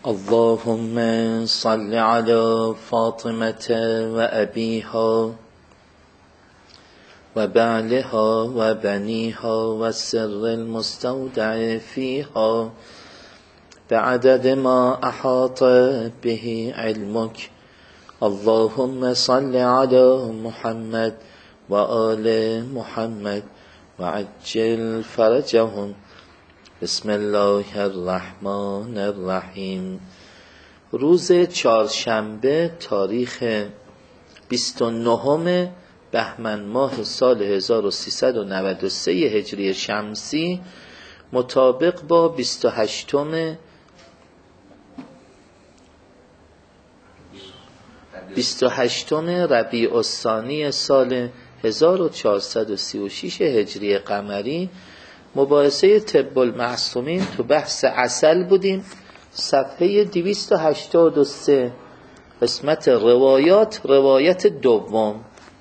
اللهم صل على فاطمة وأبيها وبعلها وبنيها والسر المستودع فيها بعدد ما أحاط به علمك. اللهم صل على محمد وآل محمد وعجل فرجهم. بسم الله الرحمن الرحیم. روز چهارشنبه تاریخ 29 بهمن ماه سال 1393 هجری شمسی مطابق با 28 ربیع الثانی سال 1436 هجری قمری مباحثه طب المعصومین تو بحث عسل بودیم. صفحه 283 قسمت روایت دوم.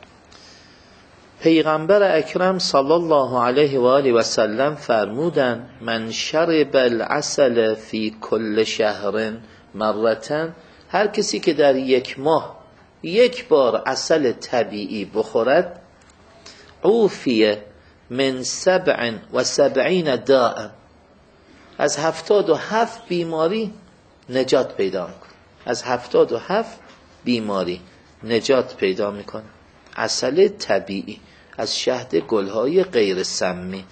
پیغمبر اکرم صلی الله علیه و آله و سلم فرمودند من شرب العسل فی کل شهر مرتن، هر کسی که در یک ماه یک بار عسل طبیعی بخورد، عوفیه من 77 داء، از 77 بیماری نجات پیدا میکنه. از 77 بیماری نجات پیدا میکنه. عسل طبیعی از شهد گلهای غیر سمی.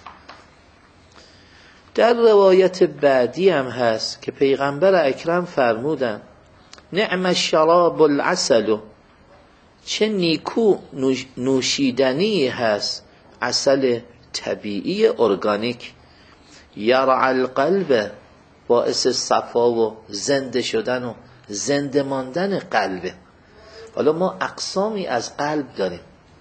در روایت بعدی هم هست که پیغمبر اکرم فرمودن نعم الشراب العسل، چه نیکو نوشیدنی هست عسل طبیعی ارگانیک. یرع القلب، باعث صفا و زنده شدن و زنده ماندن قلبه. حالا ما اقسامی از قلب داریم.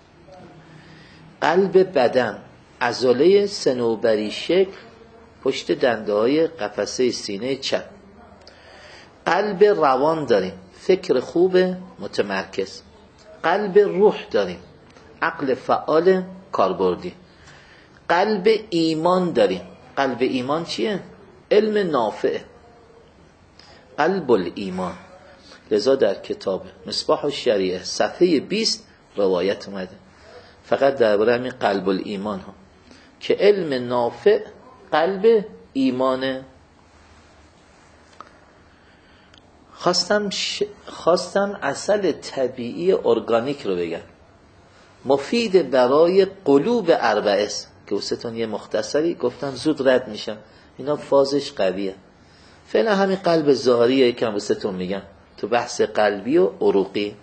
قلب بدن، عضله صنوبری شکل پشت دنده های قفسه سینه چپ. قلب روان داریم، فکر خوب متمرکز. قلب روح داریم، عقل فعال کاربردی. قلب ایمان داریم. قلب ایمان چیه؟ علم نافع. قلب الایمان. لذا در کتاب مصباح الشریعه صفحه 20 روایت اومده فقط درباره همین قلب الایمان ها که علم نافع قلب ایمانه. خواستم عسل طبیعی ارگانیک رو بگم، مفید برای قلوب اربعه است که واسهتون یه مختصری گفتم زود رد میشم، اینا فازش قویه. فعلا همین قلب ظاهریه یکم واسهتون میگم تو بحث قلبی و عروقی.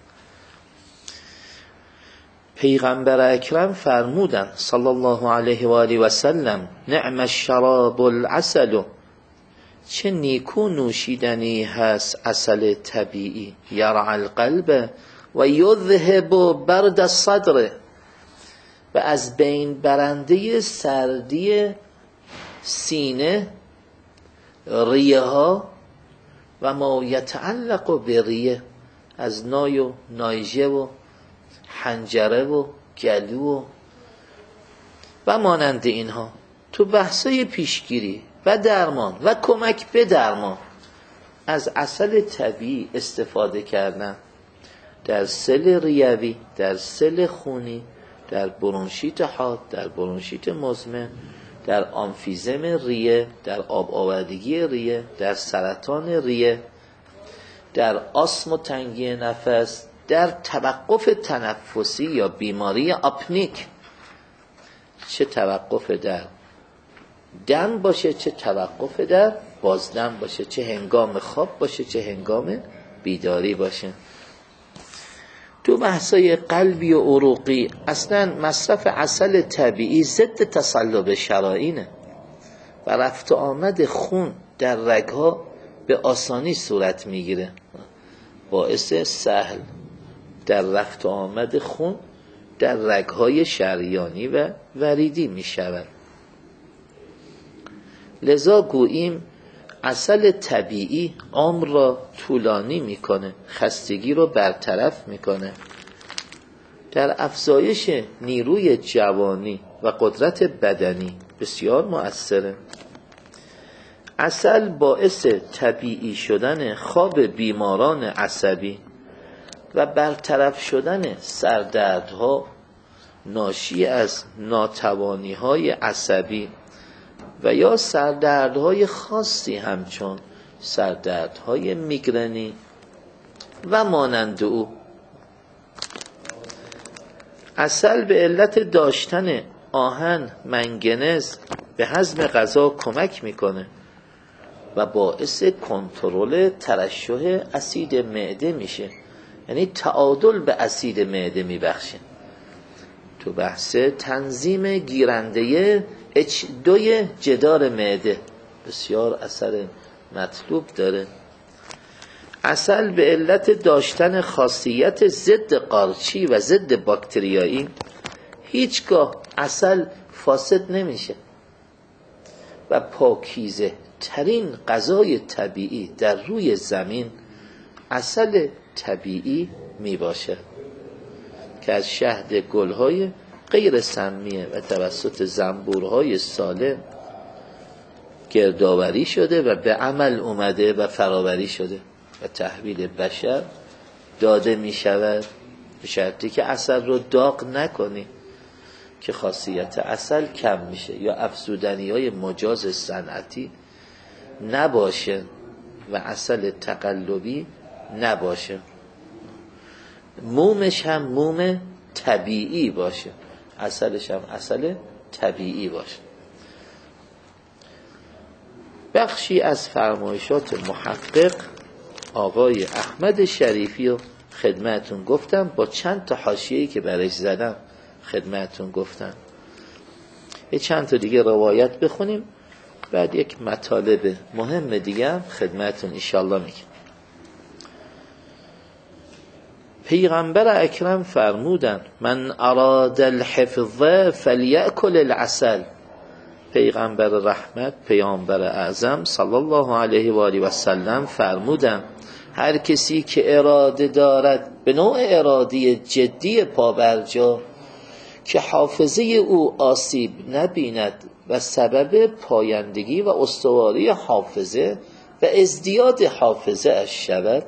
پیغمبر اکرم فرمودن صلی الله علیه و آله و سلم نعم الشراب العسل، چه نیکو نوشیدنی هست عسل طبیعی. یرع القلب و یذهب برد الصدر، و از بین برنده سردی سینه، ریه ها و ما یتعلق به ریه، از نای و نایجه و حنجره و گلو و مانند اینها. تو بحثای پیشگیری و درمان و کمک به درمان از عسل طبیعی استفاده کردن در سل ریوی، در سل خونی، در برونشیت حاد، در برونشیت مزمن، در آمفیزم ریه، در آب آوردگی ریه، در سرطان ریه، در آسم و تنگی نفس، در توقف تنفسی یا بیماری آپنیک، چه توقف در دم باشه، چه توقف در بازدم باشه، چه هنگام خواب باشه، چه هنگام بیداری باشه. تو بحثای قلبی و عروقی اصلا مصرف عسل طبیعی ضد تصلب شرائینه و رفت و آمد خون در رگها به آسانی صورت میگیره، باعث سهل در رفت و آمد خون در رگهای شریانی و وریدی میشود. لذا گوییم عسل طبیعی عمر را طولانی میکنه، خستگی رو برطرف میکنه، در افزایش نیروی جوانی و قدرت بدنی بسیار مؤثره. عسل باعث طبیعی شدن خواب بیماران عصبی و برطرف شدن سردردها ناشی از ناتوانی‌های عصبی و یا سردردهای خاصی همچون سردردهای میگرنی و مانند او. عسل به علت داشتن آهن منگنز به هضم غذا کمک میکنه و باعث کنترل ترشح اسید معده میشه، یعنی تعادل به اسید معده میبخشه. تو بحث تنظیم گیرنده H2 جدار معده بسیار اثر مطلوب داره. عسل به علت داشتن خاصیت ضد قارچی و ضد باکتریایی هیچگاه عسل فاسد نمیشه و پاکیزه ترین غذای طبیعی در روی زمین عسل طبیعی می باشه که از شهد گلهای غیر سمیه و توسط زنبورهای سالم گردآوری شده و به عمل اومده و فراوری شده و تحویل بشر داده می شود، به شرطی که عسل رو داغ نکنی که خاصیت عسل کم میشه یا افزودنی های مجاز صنعتی نباشه و عسل تقلبی نباشه، مومش هم موم طبیعی باشه، عسلش هم عسل طبیعی باشه. بخشی از فرمایشات محقق آقای احمد شریفی رو خدمتون گفتم، با چند تا حاشیه‌ای که برش زدم خدمتون گفتم. یه چند تا دیگه روایت بخونیم، بعد یک مطالب مهم دیگه هم خدمتون انشالله میگم. پیغمبر اکرم فرمودن من اراد الحفظ فلیأکل العسل. پیغمبر رحمت، پیامبر اعظم صلی الله علیه و آله و سلم فرمودن هر کسی که اراده دارد به نوع ارادی جدی پابرجا که حافظه او آسیب نبیند و سبب پایندگی و استواری حافظه و ازدیاد حافظه اش شود،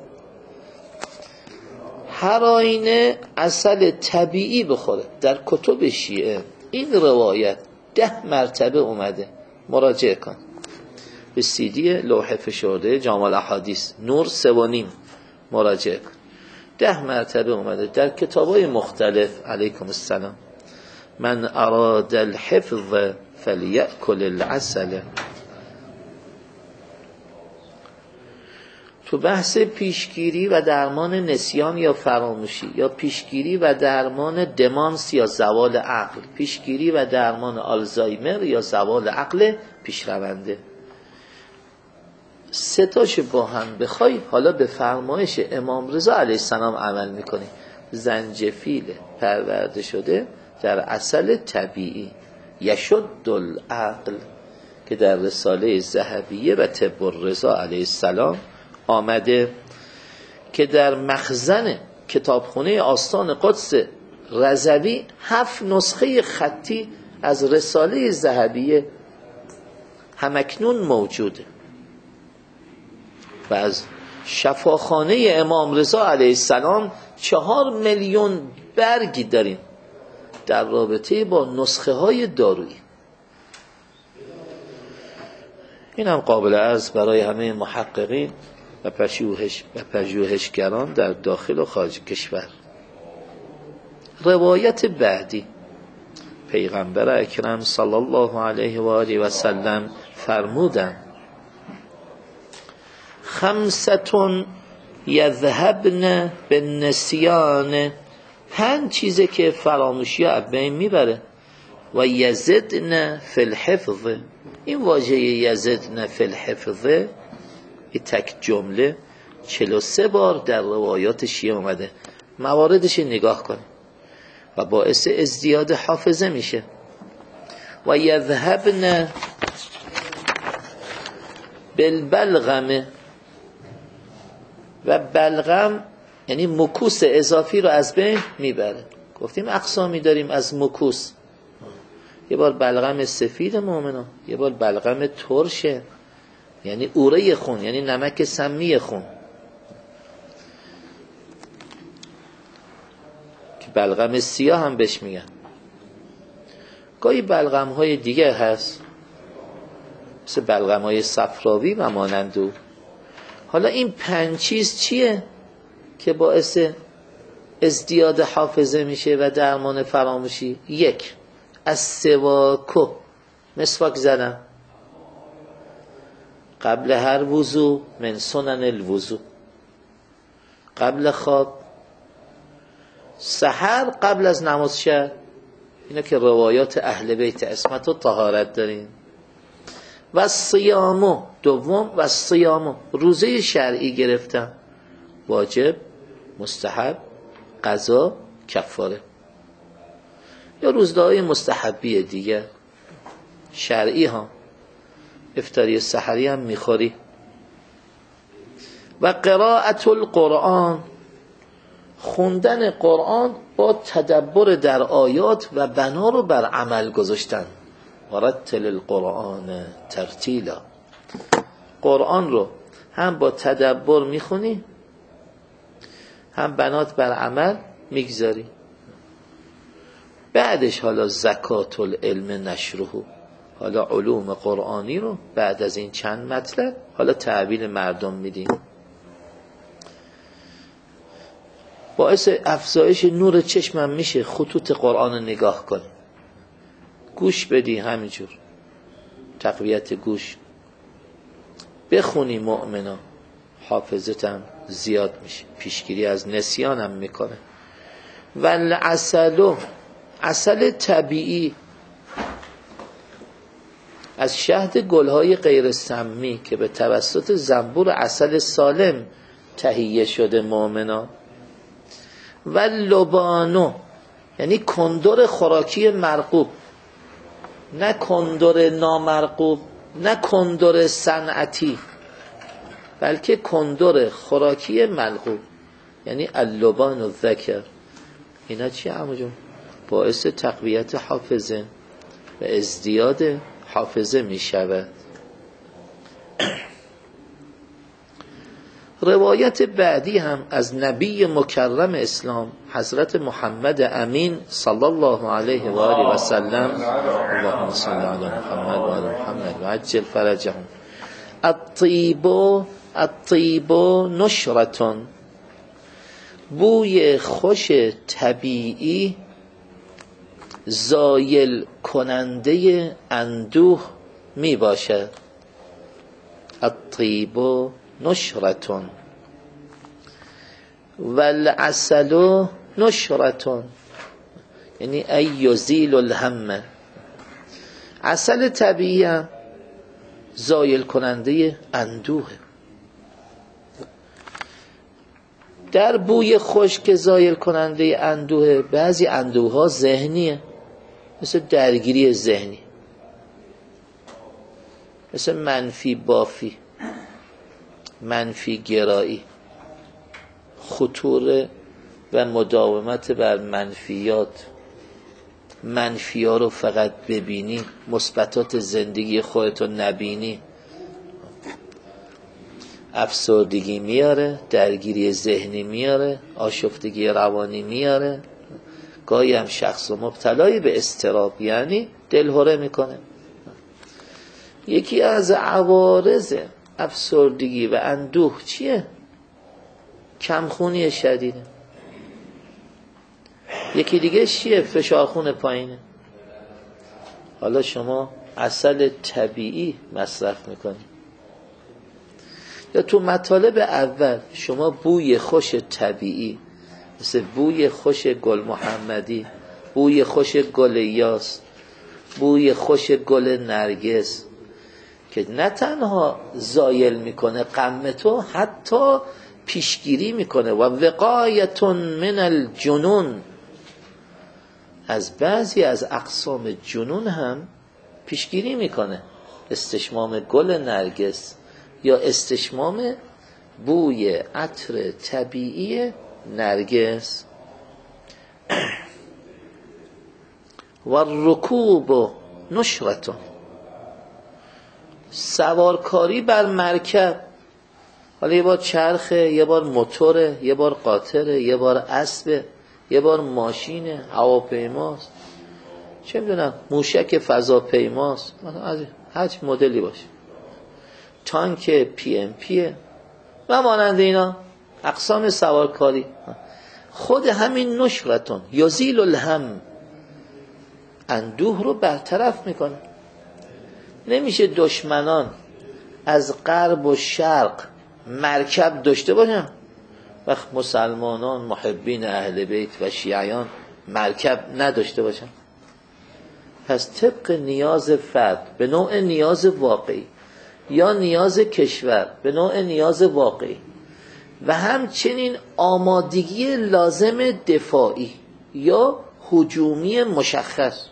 هر آینه عسل طبیعی بخوره. در کتب شیعه این روایت 10 مرتبه اومده، مراجعه کن به CD لوح فشرده جامع الاحادیث نور 3.5 مراجعه کن. 10 مرتبه اومده در کتابای مختلف. علیکم السلام. من اراد الحفظ فلیأکل العسل. تو بحث پیشگیری و درمان نسیان یا فراموشی، یا پیشگیری و درمان دمانس یا زوال عقل، پیشگیری و درمان آلزایمر یا زوال عقل پیشرونده، 3 تاش با هم بخوای حالا به فرمایش امام رضا علیه السلام عمل میکنی. زنجفیل پرورده شده در عسل طبیعی، یشد العقل، که در رساله ذهبیه و طب الرضا علیه السلام آمده، که در مخزن کتابخونه آستان قدس رضوی 7 نسخه خطی از رساله ذهبیه همکنون موجوده و از شفاخانه امام رضا علیه السلام 4 میلیون برگی داریم در رابطه با نسخه های دارویی. این هم قابل عرض برای همه محققین و پژوهشگران در داخل و خارج کشور. روایت بعدی، پیغمبر اکرم صلی الله علیه و آله و سلم فرمودند 5 یذهبن بالنسیان، 5 چیزه که فراموشی از بین میبره. و یزدن فی الحفظ، این واژه یزدن فی الحفظ این تک جمله 43 بار در روایات شیعه اومده. مواردش نگاه کن و باعث ازدیاد حافظه میشه. و یذهبن بالبلغم، و بلغم یعنی مکوس اضافی رو از بین میبره. گفتیم اقسامی داریم از مکوس، یه بار بلغم سفید مومنان، یه بار بلغم ترشه یعنی اوره خون، یعنی نمک سمی خون که بلغم سیاه هم بهش میگن. گاهی بلغم های دیگه هست مثل بلغم های صفراوی و مانند او. حالا این 5 چیز چیه که باعث ازدیاد حافظه میشه و درمان فراموشی؟ 1 السواک، مسواک زدن قبل هر وضو من سنن الوضو، قبل خواب، سحر، قبل از نماز شب. اینا که روایات اهل بیت عصمت و طهارت داریم. و صیامو، دوم و صیامو، روزه شرعی گرفتن، واجب، مستحب، قضا، کفاره. یا روزهای مستحبی دیگه شرعی ها، افطاری سحری هم میخوری. و قرائت القرآن، خوندن قرآن با تدبر در آیات و بنا رو بر عمل گذاشتن. ورتل القرآن ترتیلا، قرآن رو هم با تدبر میخونی هم بنات بر عمل میگذاری. بعدش حالا زکات العلم نشره، حالا علوم قرآنی رو بعد از این چند مطلب حالا تحویل مردم میدیم. باعث افزایش نور چشمم میشه خطوط قرآن رو نگاه کنی، گوش بدی، همینجور تقویت گوش بخونی، مؤمنا حافظتم زیاد میشه، پیشگیری از نسیانم میکنه. و العسل، عسل طبیعی از شهد گلهای غیر سمی که به توسط زنبور عسل سالم تهیه شده، مؤمنا. و لبانو، یعنی کندر خوراکی مرغوب، نه کندر نامرغوب، نه کندر صنعتی، بلکه کندر خوراکی مرغوب، یعنی اللبان و ذکر. اینا چی عمو جون؟ باعث تقویت حافظه و ازدیاد حافظه می شود. روایت بعدی هم از نبی مکرم اسلام حضرت محمد امین صلی الله علیه و آله و سلم، اللهم صل علی محمد و آل محمد و عجل فرجهم. الطیب نشرتون، بوی خوش طبیعی زایل کننده اندوه می باشد. الطیب نشرتون و العسل نشرتون، یعنی ای یزیل الهم. عسل طبیعی هم زایل کننده اندوه. در بوی خوش که زایل کننده اندوه، بعضی اندوه ها ذهنیه، مثل درگیری ذهنی، مثل منفی بافی، منفی گرایی، خطوره و مداومت بر منفیات، منفی‌ها رو فقط ببینی، مثبتات زندگی خودتو نبینی، افسردگی میاره، درگیری ذهنی میاره، آشفتگی روانی میاره، گاهی هم شخص و مبتلای به اضطراب، یعنی دلهره میکنه. یکی از عوارض افسردگی و اندوه چیه؟ کمخونی شدیده. یکی دیگه چیه؟ فشار خون پایینه. حالا شما عسل طبیعی مصرف میکنی، یا تو مطالب اول شما بوی خوش طبیعی مثل بوی خوش گل محمدی، بوی خوش گل یاس، بوی خوش گل نرگس که نه تنها زایل میکنه غم تو، حتی پیشگیری میکنه و وقایتون من الجنون، از بعضی از اقسام جنون هم پیشگیری میکنه. استشمام گل نرگس یا استشمام بوی عطر طبیعی نرگس. و الرکوب نشرتون، سوارکاری بر مرکب، حالا یه بار چرخه، یه بار موتوره، یه بار قاطره، یه بار اسبه، یه بار ماشینه، هواپیماست، چه میدونم موشک فضاپیماست، مثلا از هر مدلی باشه، تانک پی ام پیه و مانند اینا اقسام سوارکاری. خود همین نشرتون یزیل الهم، اندوه رو برطرف میکنه. نمیشه دشمنان از غرب و شرق مرکب داشته باشن وقت مسلمانان محبین اهل بیت و شیعیان مرکب نداشته باشن. پس طبق نیاز فرد به نوع نیاز واقعی یا نیاز کشور به نوع نیاز واقعی و همچنین آمادگی لازم دفاعی یا هجومی مشخص،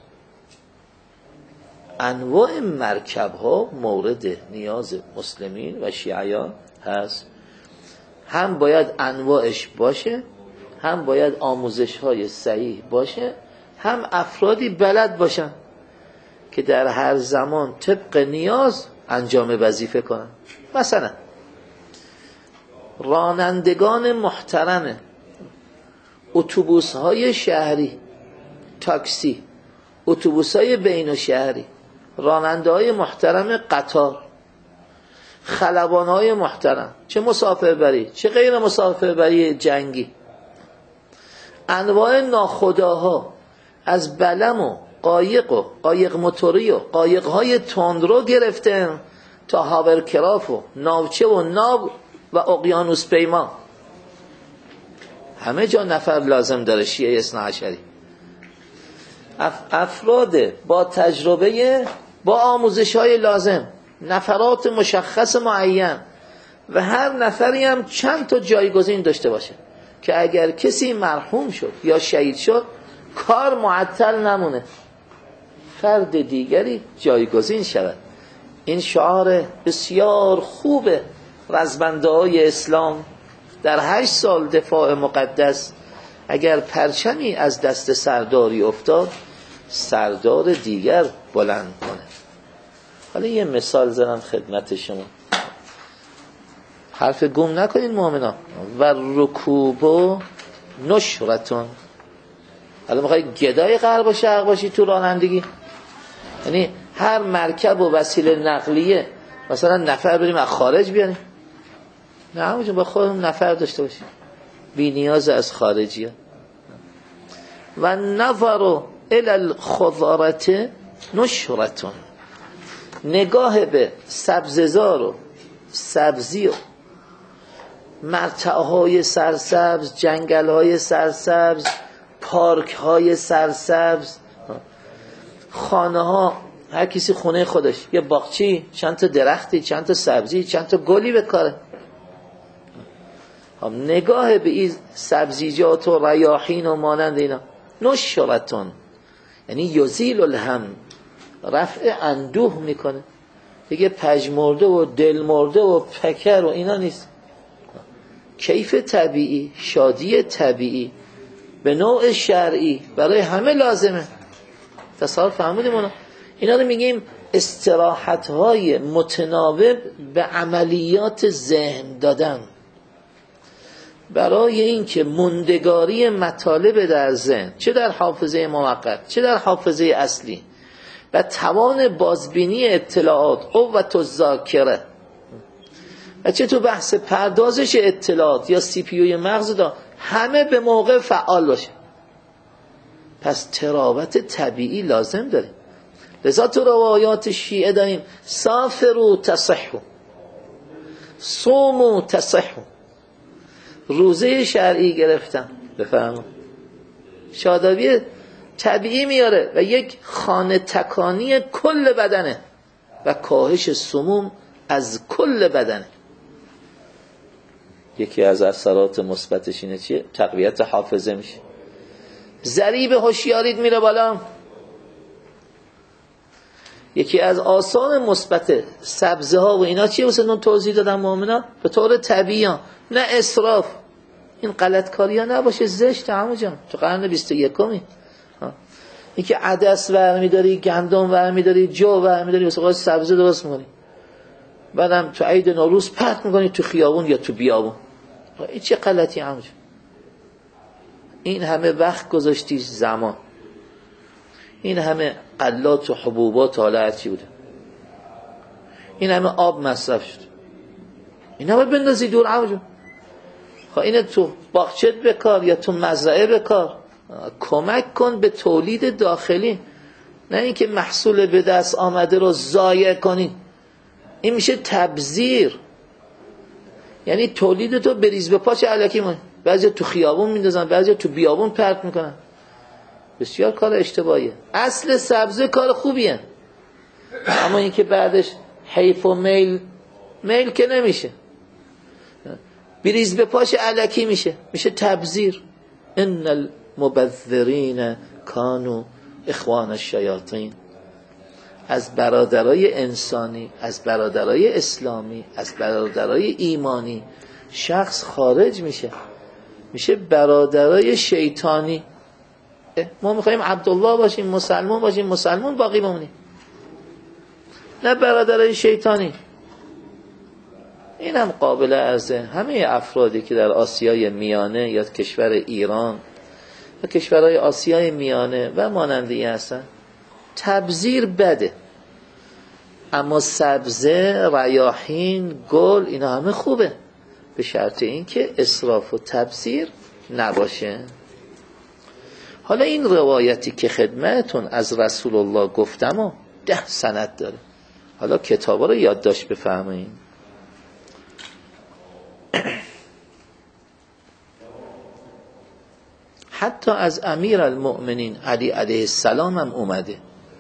انواع مرکب ها مورد نیاز مسلمین و شیعیان هست. هم باید انواعش باشه، هم باید آموزش های صحیح باشه، هم افرادی بلد باشن که در هر زمان طبق نیاز انجام وظیفه کنن. مثلا رانندگان محترم اتوبوس های شهری، تاکسی، اتوبوس های بین الشهری، راننده های محترم قطار، خلبان های محترم، چه مسافربری چه غیر مسافربری جنگی، انواع ناخداها از بلم و قایق موتوری و قایق های تندرو گرفته تا هاورکراف و ناوچه و ناو و اقیانوس پیما، همه جا نفر لازم داره شیعه اثنا عشری. افراد با تجربه، با آموزش های لازم، نفرات مشخص معین و هر نفری هم چند تا جایگزین داشته باشه که اگر کسی مرحوم شد یا شهید شد کار معطل نمونه، فرد دیگری جایگزین شود. این شعار بسیار خوبه رزمنده های اسلام در 8 سال دفاع مقدس. اگر پرچمی از دست سرداری افتاد سردار دیگر بلند کنه. حالا یه مثال زدم خدمت شما، حرف گم نکنین مؤمنان. و رکوب و نشرتون، حالا میخوای گدای غرب و شرق باشی تو رانندگی، یعنی هر مرکب و وسیله نقلیه مثلا نفر بریم از خارج بیاریم؟ نه همونجا با خودمون نفر داشته باشیم، بی نیاز از خارجی ها. و نظر الی الخضرة نشرتون، نگاه به سبززار و سبزی و مرتعهای سرسبز، جنگلهای سرسبز، پارکهای سرسبز، خانه ها، هر کسی خونه خودش، یه باغچی، چند تا درختی، چند تا سبزی، چند تا گلی بکاره. نگاه به این سبزیجات و ریاحین و مانند اینا نشرتون، یعنی یزیل الهم، رفع اندوه میکنه. دیگه پژمرده و دلمرده و پکر و اینا نیست. کیف طبیعی، شادی طبیعی به نوع شرعی برای همه لازمه. تصور فهمیدیم اونا؟ اینا رو میگیم استراحت‌های متناوب به عملیات ذهن دادن، برای اینکه موندگاری مطالب در ذهن، چه در حافظه موقت چه در حافظه اصلی، و توان بازبینی اطلاعات، قوت الذاکره، و چه تو بحث پردازش اطلاعات یا سی پی یو مغز دا، همه به موقع فعال باشه. پس تراوت طبیعی لازم داریم. لذا تو روایات شیعه داریم سافروا تصحوا، صوموا تصحوا، روزه شرعی گرفتن بفهمون شادابی طبیعی میاره و یک خانه تکانی کل بدنه و کاهش سموم از کل بدنه. یکی از اثرات مثبتش اینه چیه؟ تقویت حافظه میشه، ضریب هوشیاریت میره بالا. یکی از آثار مثبت سبزه ها و اینا چیه؟ واسه اون توضیح دادم مؤمنا به طور طبیعی ها. نه اسراف، این غلط کاری ها نباشه، زشت همو جان تو قرن 21 این که عدس ورمی داری، گندم ورمی داری، جو ورمی داری، واسه سبزه درست میکنی. بعدم تو عید نوروز پرت میکنی تو خیابون یا تو بیابون. این چه غلطی همونجا؟ این همه وقت گذاشتی، زمان، این همه غلات و حبوبات و حالا هرچی بوده، این همه آب مصرف شد، این همه بندازی دور همونجا. خب اینه تو باغچت بکار یا تو مزرعه بکار، کمک کن به تولید داخلی، نه اینکه محصول به دست آمده رو ضایع کنی. این میشه تبذیر. یعنی تولید تو بریز به پاش الکی مون، بعضی تو خیابون میندازن، بعضی تو بیابون پرت میکنن. بسیار کار اشتباهیه. اصل سبزه کار خوبیه، اما اینکه بعدش حیف و میل که نمیشه، بریز به پاش الکی میشه تبذیر. ان المبذرین کانوا اخوان الشیاطین. از برادرای انسانی، از برادرای اسلامی، از برادرای ایمانی شخص خارج میشه برادرای شیطانی. ما میخواییم عبدالله باشیم، مسلمان باشیم، مسلمان باقی بمونیم، نه برادرای شیطانی. این هم قابل عرضه. همه افرادی که در آسیای میانه یا کشور ایران و کشورهای آسیای میانه و مانندی هستن، تبذیر بده، اما سبزه، ریاحین، گل، اینا همه خوبه، به شرط این که اسراف و تبذیر نباشه. حالا این روایتی که خدمتون از رسول الله گفتم و 10 سند داره. حالا کتابا رو یادداشت بفرمایید. حتی از امیر المؤمنین علی علیه السلام هم اومده.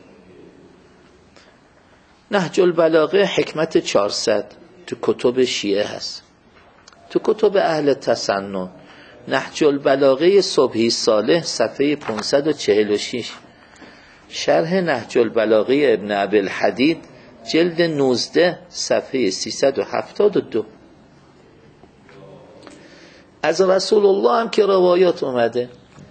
نهج البلاغه حکمت 400 تو کتب شیعه هست. تو کتب اهل تسنن نهج البلاغه صبحی صالح صفحه 546، شرح نهج البلاغه ابن ابی الحدید جلد 19 صفحه 372. از رسول الله هم که روایات اومده.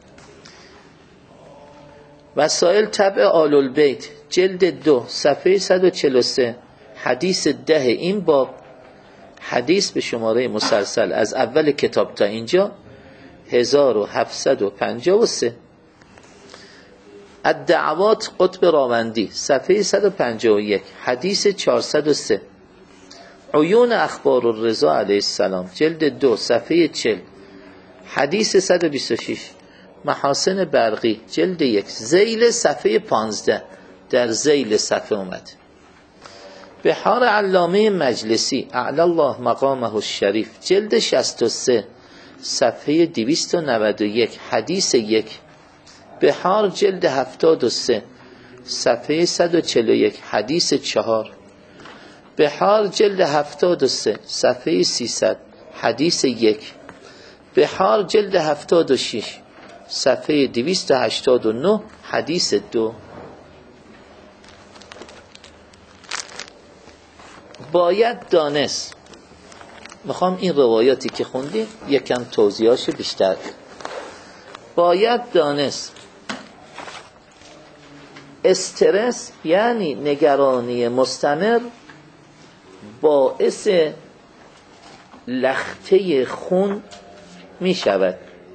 وسائل تبع آل البیت جلد 2 صفحه 143، حدیث 10 این باب، حدیث به شماره مسلسل از اول کتاب تا اینجا 1753. الدعوات قطب راوندی صفحه 151، حدیث 403. عیون اخبار الرضا علیه السلام جلد 2 صفحه 40، حدیث 126. محاسن برقی جلد 1 ذیل صفحه 15، در ذیل صفحه اومد. بحار علامه مجلسی اعلی الله مقامه الشریف جلد 63 صفحه 291، حدیث 1. بحار جلد 73 صفحه 141، حدیث 4. بحار جلد 73 صفحه 300، حدیث 1. بحار جلد 76 صفحه 289، حدیث 2. باید دانست، میخوام این روایاتی که خوندیم یکم توضیحاش بیشتر. باید دانست استرس یعنی نگرانی مستمر باعث لخته خون می شود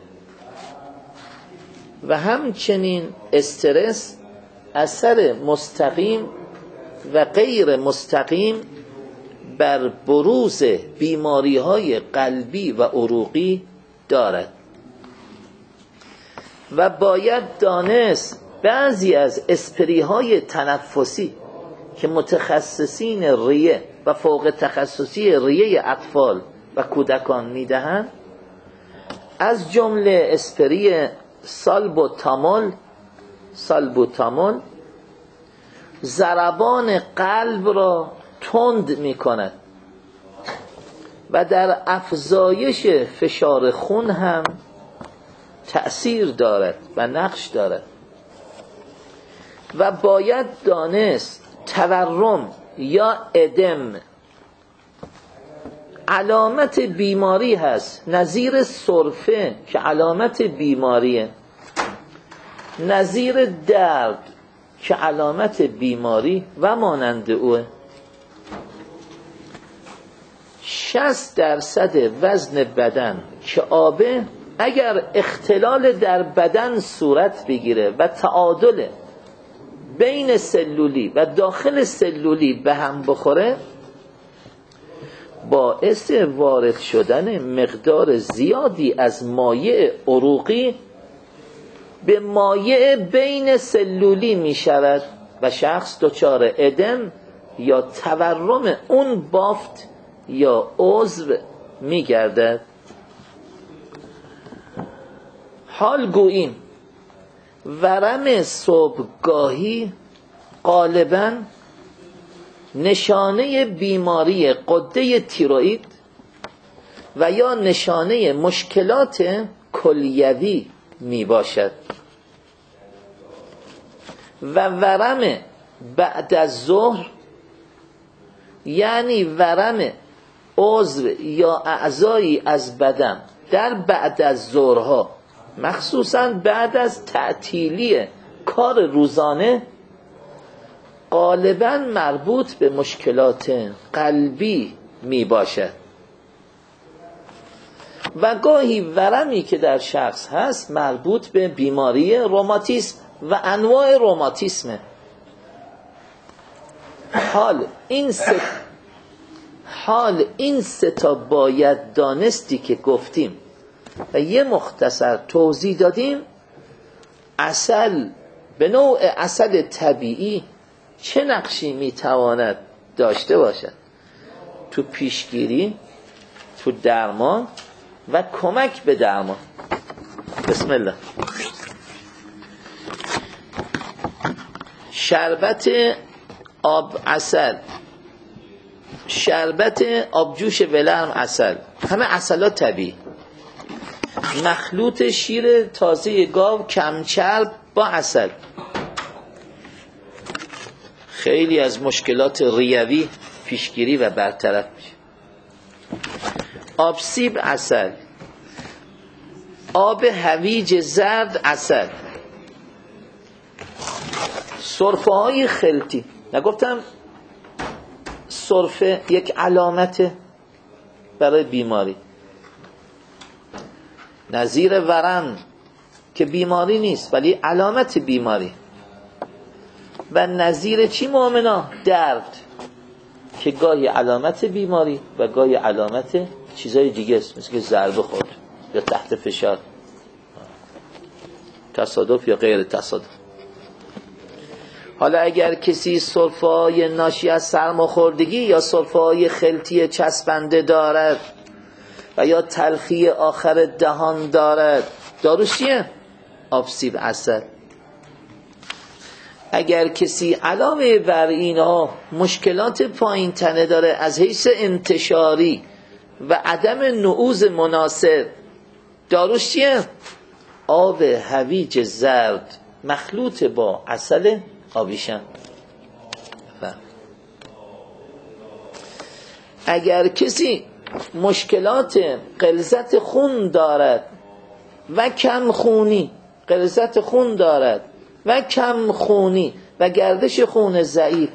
و همچنین استرس اثر مستقیم و غیر مستقیم بر بروز بیماری‌های قلبی و عروقی دارد. و باید دانست بعضی از اسپری‌های تنفسی که متخصصین ریه و فوق تخصصی ریه اطفال و کودکان میدهند، از جمله اسپری سالبوتامول ضربان قلب را تند می کند و در افزایش فشار خون هم تأثیر دارد و نقش دارد. و باید دانست تورم یا ادم علامت بیماری هست، نظیر سرفه که علامت بیماریه، نظیر درد که علامت بیماری و مانند اوه. 60% وزن بدن که آبه، اگر اختلال در بدن صورت بگیره و تعادل بین سلولی و داخل سلولی به هم بخوره، باعث وارد شدن مقدار زیادی از مایع عروقی به مایع بین سلولی می شود و شخص دچار ادم یا تورم اون بافت یا عضو می گردد. حال گوییم ورم صبحگاهی غالباً نشانه بیماری غده تیروئید و یا نشانه مشکلات کلیوی می باشد و ورم بعد از ظهر یعنی ورم عضو یا اعضایی از بدن در بعد از ظهرها، مخصوصاً بعد از تعطیلی کار روزانه، غالباً مربوط به مشکلات قلبی می باشد و گاهی ورمی که در شخص هست مربوط به بیماری روماتیسم و انواع روماتیسمه. حال این سه تا باید دانستی که گفتیم و یه مختصر توضیح دادیم. عسل به نوع عسل طبیعی چه نقشی میتواند داشته باشد تو پیشگیری، تو درمان و کمک به درمان؟ بسم الله. شربت آب عسل، شربت آبجوش ولرم عسل، همه عسلات طبیعی. مخلوط شیر تازه گاو کمچرب با عسل، خیلی از مشکلات ریوی پیشگیری و برطرف میشه. آب سیب عسل، آب هویج زرد عسل، سرفه های خلطی. نگفتم سرفه یک علامت برای بیماری، نظیر ورم که بیماری نیست ولی علامت بیماری، و نظیر چی مؤمنا؟ درد که گاهی علامت بیماری و گاهی علامت چیزای دیگه است، مثل که ضربه خورد یا تحت فشار، تصادف یا غیر تصادف. حالا اگر کسی سرفه‌های ناشی از سرماخوردگی یا سرفه‌های خلطی چسبنده دارد و یا تلخی آخر دهان دارد، داروش چیه؟ آب سیب عسل. اگر کسی علاوه بر اینها مشکلات پایین تنه داره از حیث انتشاری و عدم نعوذ مناسب، داروش چیه؟ آب هویج زرد مخلوط با عسل آبیشم. اگر کسی مشکلات غلظت خون دارد و کم خونی، غلظت خون دارد و کم خونی و گردش خون ضعیف،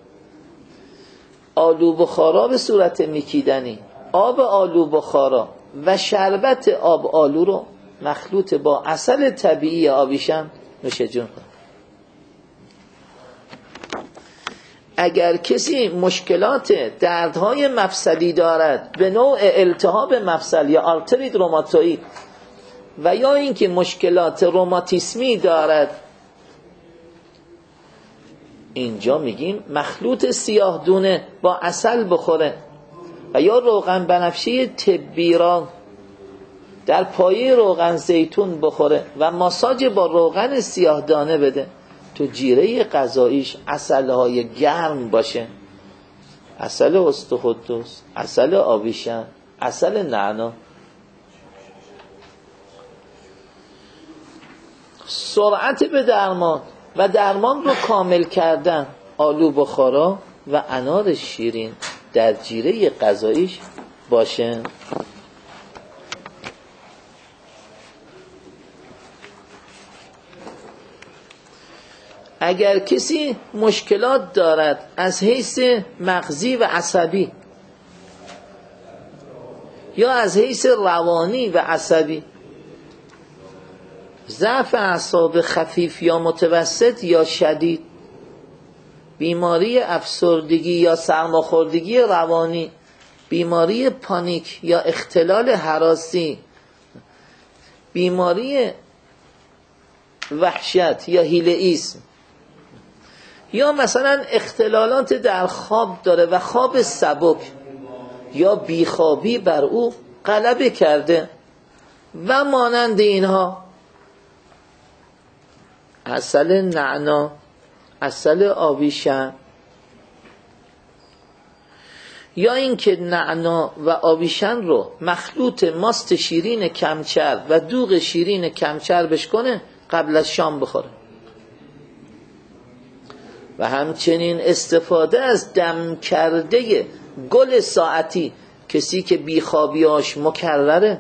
آلو بخارا به صورت میکیدنی، آب آلو بخارا و شربت آب آلو رو مخلوط با عسل طبیعی آبیشم نوش جون کن. اگر کسی مشکلات دردهای مفصلی دارد به نوع التهاب مفصل یا آرترید روماتوئید و یا اینکه مشکلات روماتیسمی دارد، اینجا میگیم مخلوط سیاه دونه با عسل بخوره و یا روغن بنفشه طبی را در پایه روغن زیتون بخوره و ماساژ با روغن سیاه دانه بده. تو جیره غذاییش عسل‌های گرم باشه، عسل استخوان‌دوز، عسل آبیشم، عسل نعنا. سرعت به درمان و درمان رو کامل کردن، آلو بخارا و انار شیرین در جیره غذاییش باشه. اگر کسی مشکلات دارد از حیث مغزی و عصبی یا از حیث روانی و عصبی. ضعف اعصاب خفیف یا متوسط یا شدید، بیماری افسردگی یا سرماخوردگی روانی، بیماری پانیک یا اختلال هراسی، بیماری وحشت یا هیلئیسم، یا مثلا اختلالات در خواب داره و خواب سبک یا بیخوابی بر او غلبه کرده و مانند اینها. عسل نعنا، عسل آویشن، یا اینکه نعنا و آویشن رو مخلوط ماست شیرین کمچرب و دوغ شیرین کمچربش کنه قبل از شام بخوره. و همچنین استفاده از دم کرده گل ساعتی، کسی که بیخوابیاش مکرره،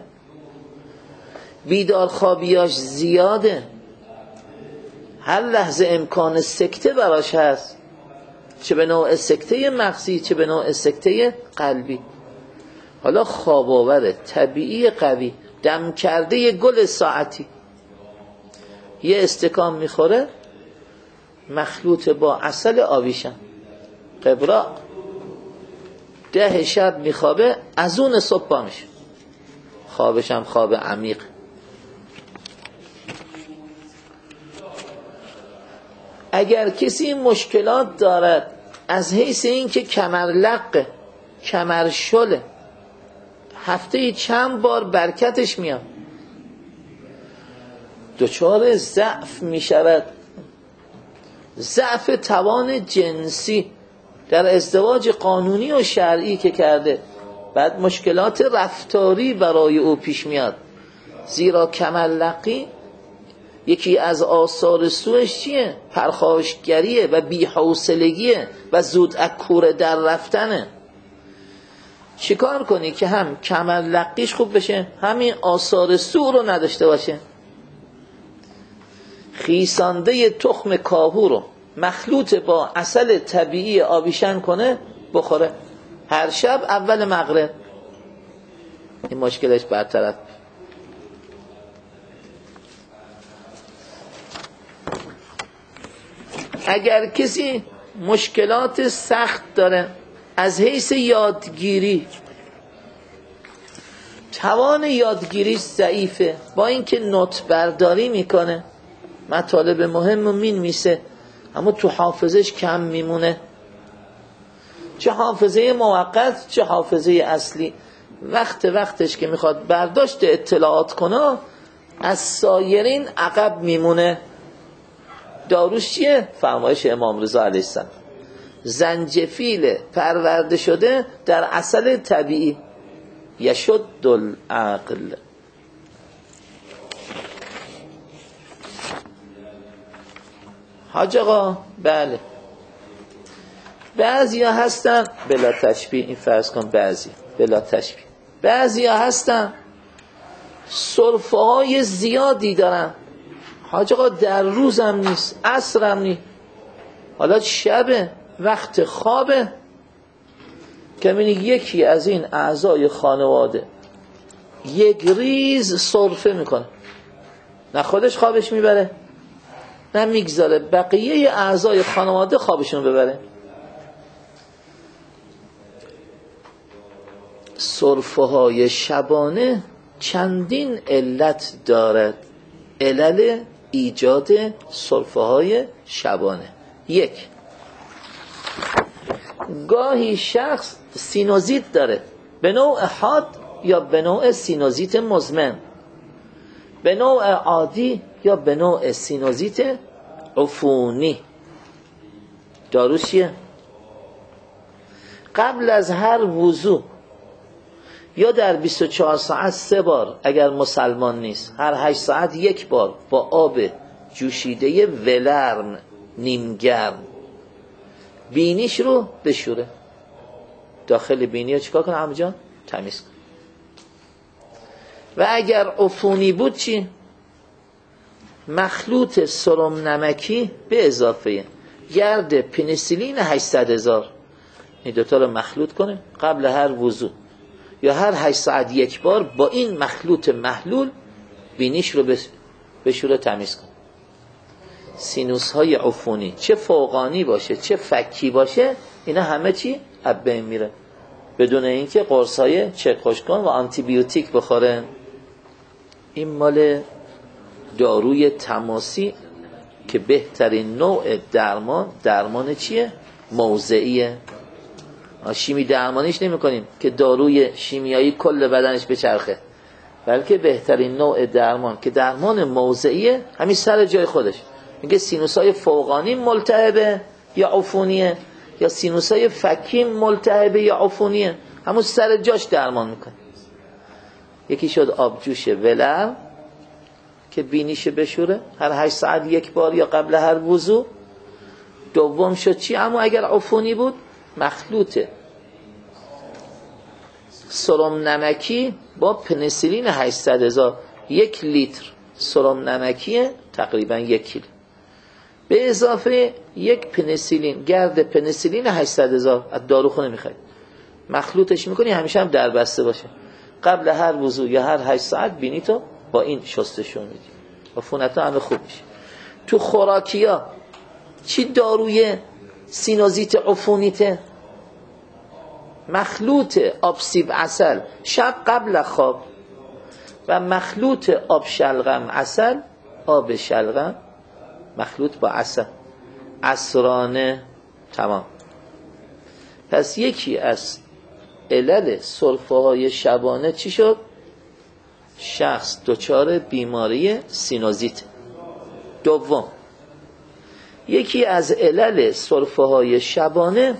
بیدار خوابیاش زیاده، هر لحظه امکان سکته براش هست، چه به نوع سکته مغزی چه به نوع سکته قلبی. حالا خواب آور طبیعی قوی، دم کرده گل ساعتی، یه استکان میخوره مخلوط با عسل آویشن، قبراق، 10 شب میخوابه، از اون صبح پا میشه، خوابش هم خواب عمیق. اگر کسی مشکلات دارد از حیث این که کمرلقه، کمرشله، هفته چند بار برکتش میاد، دچار ضعف میشود، ضعف توان جنسی در ازدواج قانونی و شرعی که کرده، بعد مشکلات رفتاری برای او پیش میاد، زیرا کمرلقی یکی از آثار سوش چیه؟ پرخاشگریه و بی‌حوصلگیه و زود کوره در رفتنه. چیکار کنی که هم کمرلقیش خوب بشه، همین آثار سو رو نداشته باشه؟ خیسانده تخم کاهو رو مخلوط با عسل طبیعی آویشن کنه بخوره هر شب اول مغرب، این مشکلش برطرف. اگر کسی مشکلات سخت داره از حیث یادگیری، توان یادگیریش ضعیفه، با اینکه نوت برداری میکنه، مطالب مهم رو مینویسه، اما تو حافظش کم میمونه، چه حافظه موقت چه حافظه اصلی. وقتش که میخواد برداشت اطلاعات کنه از سایرین عقب میمونه. داروش چیه؟ فرمایش امام رضا علیه السلام، زنجفیل پرورده شده در عسل طبیعی، یشد العقل. حاج آقا بله، بعضی ها هستن بلا تشبیه، این فرض کن بعضی بلا تشبیه، بعضی ها هستن سرفه های زیادی دارن، حاج آقا در روزم نیست، عصرم نیست، حالا شبه وقت خوابه که می‌بینی یکی از این اعضای خانواده یک ریز سرفه میکنه، نه خودش خوابش میبره نه میگذاره بقیه اعضای خانواده خوابشون ببره. سرفه های شبانه چندین علت دارد. علل ایجاد سرفه های شبانه: 1، گاهی شخص سینوزیت داره، به نوع حاد یا به نوع سینوزیت مزمن، به نوع عادی یا به نوع سینوزیت عفونی. داروش چیه؟ قبل از هر وضو یا در 24 ساعت 3 بار، اگر مسلمان نیست هر 8 ساعت 1 بار با آب جوشیده ولرم نیمگرم بینیش رو بشوره. داخل بینی رو چیکار کنه عمو جان؟ تمیز کنه. و اگر عفونی بود چی؟ مخلوط سرم نمکی به اضافه گرد پنیسیلین 800,000 این دوتا رو مخلوط کنه قبل هر وضو یا هر 8 ساعت یک بار با این مخلوط محلول بینیش رو بشوره تمیز کن. سینوس های عفونی چه فوقانی باشه چه فکی باشه اینا همه چی از بین میره بدون اینکه قرص های چک خوشکن و آنتی بیوتیک بخوره. این مال داروی تماسی که بهترین نوع درمان چیه؟ موضعیه. شیمی درمانیش نمی کنیم که داروی شیمیایی کل بدنش بچرخه، بلکه بهترین نوع درمان که درمان موضعیه همین سر جای خودش. میگه سینوسای فوقانی ملتهبه یا عفونیه یا سینوسای فکی ملتهبه یا عفونیه، همون سر جاش درمان میکنه. یکی شد آبجوش ولر که بینیش بشوره هر 8 ساعت یک بار یا قبل هر وضو. دوم شد چی؟ اما اگر عفونی بود مخلوط سرم نمکی با پنیسیلین 800,000، 1 لیتر سرم نمکیه تقریبا 1 کیلو به اضافه 1 پنیسیلین، گرد پنیسیلین 800,000 از داروخونه میخواید مخلوطش میکنی، همیشه هم در بسته باشه. قبل هر وضو یا هر 8 ساعت بینی تو با این شستشون میدی، عفونت ها همه خوب میشه. تو خوراکیا چی داروی سینوزیت عفونیته؟ مخلوط آب سیب عسل شب قبل خواب و مخلوط آب شلغم عسل، آب شلغم مخلوط با عسل عصرانه. تمام. پس یکی از علل سرفه های شبانه چی شد؟ شخص دچار بیماری سینوزیت. دوم، یکی از علل سرفه های شبانه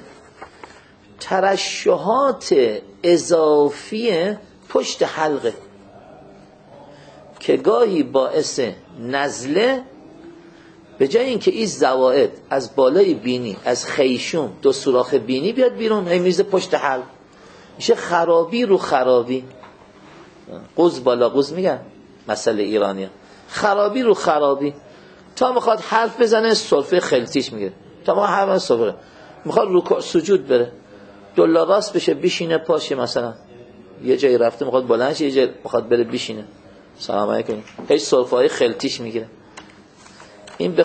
ترشحات اضافی پشت حلقه که گاهی باعث نزله، به جای اینکه این زوائد از بالای بینی از خیشوم 2 سوراخ بینی بیاد بیرون، میریزه پشت حلق، میشه خرابی رو خرابی. قوز بالا قوز میگن مسئله ایرانیه، خرابی رو خرابی. تا میخواد حرف بزنه سرفه خلطیش میگیره، تا ما حرف سرفه میخواد رکوع سجود بره، دلا راست بشه بشینه پاشه، مثلا یه جایی رفته میخواد بلند شه، یه جایی میخواد بره بشینه، سلام علیکم، هیچ سرفه های خلطیش میگیره. این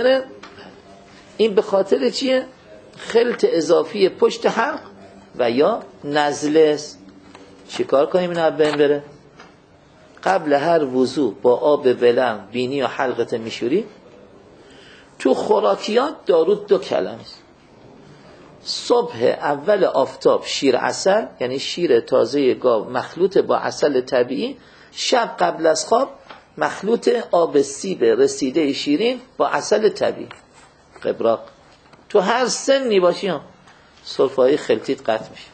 به خاطر چیه؟ خلط اضافی پشت حلق و یا نزله است. چیکار کنیم اینا بین بره؟ قبل هر وضو با آب ولرم بینی و حلقت میشوری. تو خوراکیات دارو 2 کلمه است. صبح اول آفتاب شیر عسل، یعنی شیر تازه گاو مخلوط با عسل طبیعی. شب قبل از خواب مخلوط آب سیب رسیده شیرین با عسل طبیعی قبراق. تو هر سنی باشی هم سرفه‌های خلطیت قطع میشه.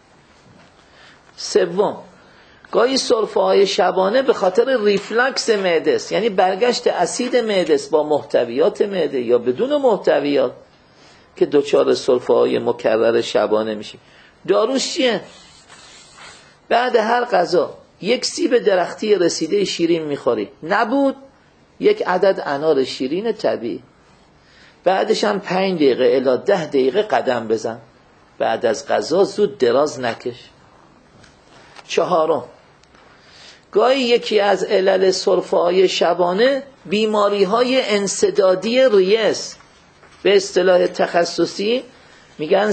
سوم، گاهی سرفه‌های شبانه به خاطر ریفلکس معده است، یعنی برگشت اسید معده است با محتویات معده یا بدون محتویات که دچار سرفه‌های مکرر شبانه میشی. داروش چیه؟ بعد هر غذا 1 سیب درختی رسیده شیرین میخوری، نبود 1 عدد انار شیرین طبیعی. بعدش هم 5 دقیقه الی 10 دقیقه قدم بزن. بعد از غذا زود دراز نکش. 4، گاهی یکی از علل سرفه‌های شبانه بیماری‌های انسدادی ریه است. به اصطلاح تخصصی میگن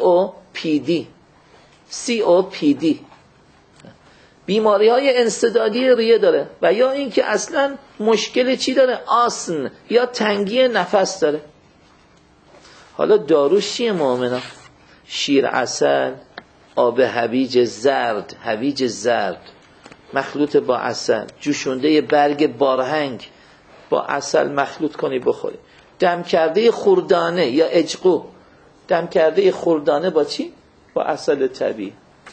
COPD. بیماری‌های انسدادی ریه داره و یا اینکه اصلاً مشکل چی داره؟ آسن یا تنگی نفس داره. حالا داروش چیه مؤمنا؟ شیر عسل، آب هویج زرد مخلوط با عسل، جوشونده برگ بارهنگ با عسل مخلوط کنی بخوری. دم کرده خوردانه یا اجقو، دم کرده خوردانه با چی؟ با عسل طبیعی.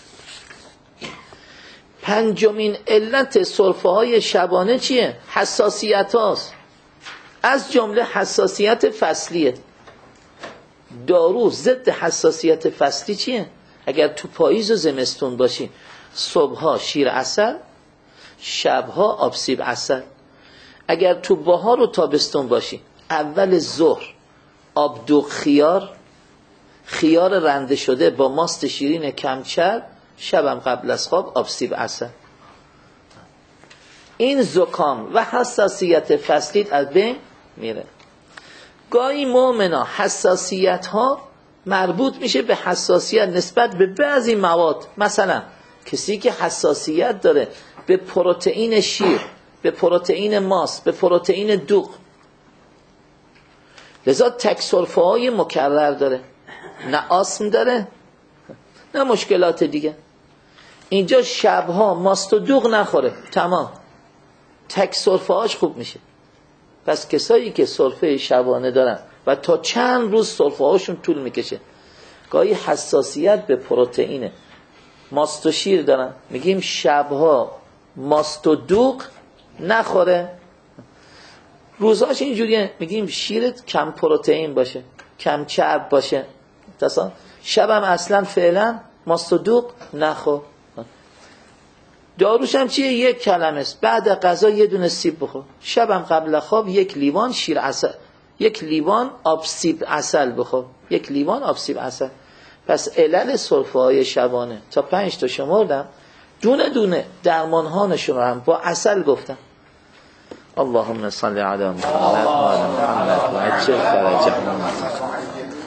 5مین علت سرفه‌های شبانه چیه؟ حساسیت هاست، از جمله حساسیت فصلیه. دارو ضد حساسیت فصلی چیه؟ اگر تو پاییز و زمستون باشی صبحها شیر عسل، شبها آب سیب عسل. اگر تو بهار و تابستون باشی اول ظهر آب دوغ خیار رنده شده با ماست شیرین کمچر شبم قبل از خواب آب سیب عسل. این زکام و حساسیت فصلی از بین میره. گاهی مؤمنا حساسیت ها مربوط میشه به حساسیت نسبت به بعضی مواد. مثلا کسی که حساسیت داره به پروتئین شیر، به پروتئین ماست، به پروتئین دوغ، لذا تک سرفه های مکرر داره، نه آسم داره نه مشکلات دیگه. اینجا شبها ماست و دوغ نخوره، تمام، تک سرفه هاش خوب میشه. پس کسایی که سرفه شبانه دارن و تا چند روز سرفه هاشون طول میکشه، گاهی حساسیت به پروتئین ماست و شیر دارن، میگیم شبها ماست و دوغ نخوره، روزاش اینجوریه میگیم شیرت کم پروتئین باشه، کم چرب باشه، تصلا شبم اصلا فعلا ماست و دوغ نخور. داروش هم چیه؟ یک کلمه است، بعد غذا یه دونه سیب بخور، شبم قبل خواب یک لیوان شیر عسل، یک لیوان آب سیب عسل بخور، یک لیوان آب سیب عسل. پس علل سرفه های شبانه تا 5 تا شمردم، دونه دونه درمانهانشون رو هم با عسل گفتم. اللهم صل علی محمد و آل محمد و عجل فرجهم.